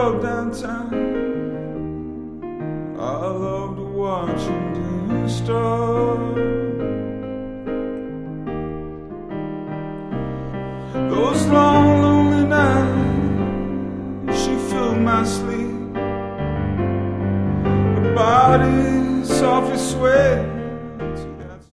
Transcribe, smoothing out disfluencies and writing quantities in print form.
drove downtown. I loved watching the stars. Those long, lonely nights, she filled my sleep. Her body softly swayed